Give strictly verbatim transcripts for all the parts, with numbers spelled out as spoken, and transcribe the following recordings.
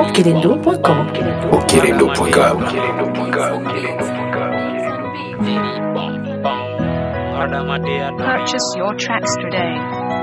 Okelendo point com. Okelendo point com. Purchase your tracks today.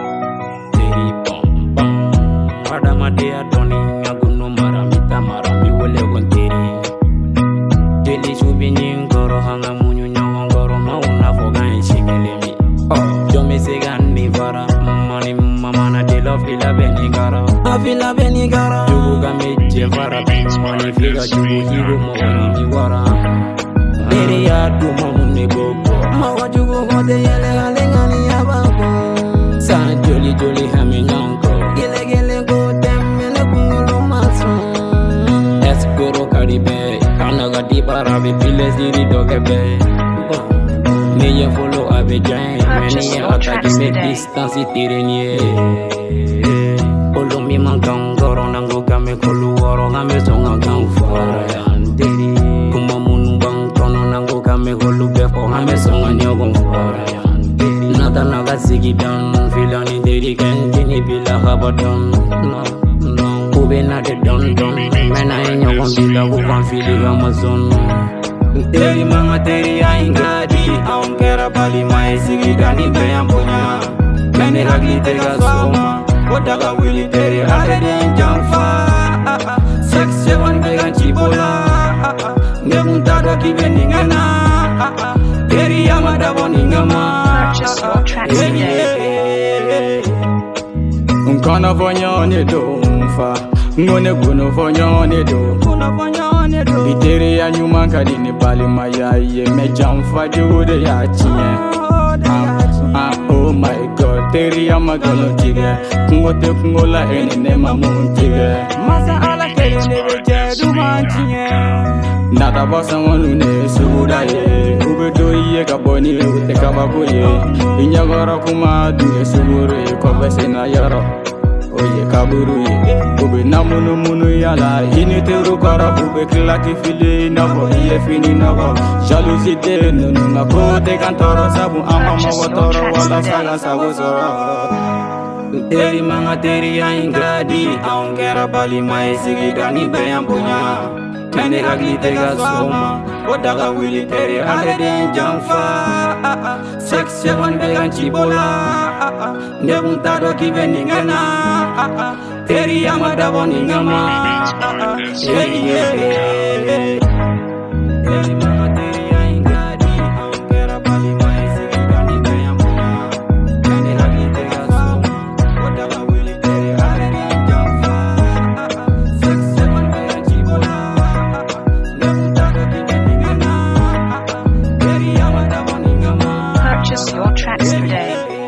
Villa Benigara, you got me Jevara, money figure, you hero, money Diwara. Area do Mamune Bobo, Mawa Jugo, the Yellow Alingani Ababo, San Jolly Jolly Haminanko, Gillegele go, damn, and a Kungolo Mason. Escuro Caribe, Kanaga Dibara, Villas Didi Dogabe. May follow Abidjan, many attacks make distance it mi mangang goro nango game kolu woro game songa gang fara yandiri kuma munu bang tono nango game kolu befo game songa nyogo fara yandiri nata naga sigi dan filani deri kenjini bila habadan no no ube na de don don mena nyogo bila uban fili amazon teri manga teri aingadi aungera bali mai sigi dani beyampunya mene ragli tega soma Odaga willy terry already jamfa six seven vegan chibola nemuntado kibeningana terry yamada boningama unkana vonyone domfa ngone kuno vonyone do kuno vonyone do biteri ya nyuma kadini bali mayaye me jamfa jude ya chie ah oh my god terry yamagalo tige ngote ngola ene ne mamun tige masa ala ke ne beje du mantie nada bosa wonu ne suda ye ubedo ye kaboni ute kabako ye inyagoro kuma du suguru ko besena yaro oye kaburu ye ube namunu munu yala initeru kara ube klaki fili nabo ye fini nabo jalousie de nunu ngako de kantoro sabu amama wotoro wala saga sabu soro teri manga teri aingadi aungera bali mai sigi dani beyampunya mene ragli tega soma odaga willy teri already jamfa six seven vegan chibola nebuntado kibeningana teri yamada boningama yeah yeah yeah teri manga teri aingadi aungera bali mai sigi dani beyampunya mene ragli tega soma odaga willy teri already jamfa six seven vegan chibola nebuntado kibeningana teri yamada boningama. Purchase your tracks today.